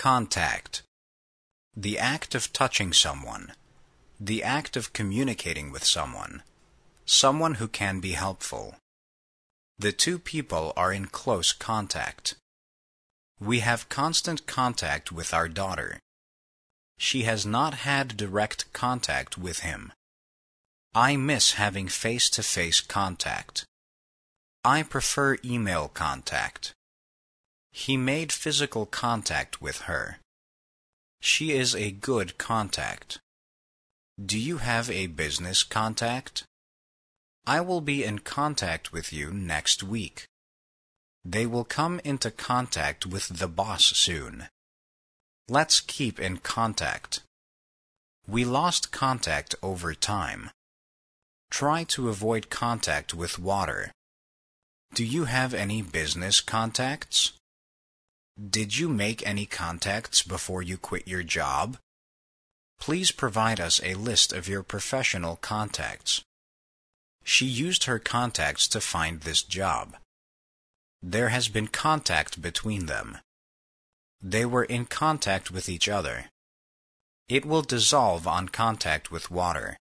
Contact. The act of touching someone. The act of communicating with someone. Someone who can be helpful. The two people are in close contact. We have constant contact with our daughter. She has not had direct contact with him. I miss having face-to-face contact. I prefer email contact. He made physical contact with her. She is a good contact. Do you have a business contact? I will be in contact with you next week. They will come into contact with the boss soon. Let's keep in contact. We lost contact over time. Try to avoid contact with water. Do you have any business contacts? Did you make any contacts before you quit your job? Please provide us a list of your professional contacts. She used her contacts to find this job. There has been contact between them. They were in contact with each other. It will dissolve on contact with water.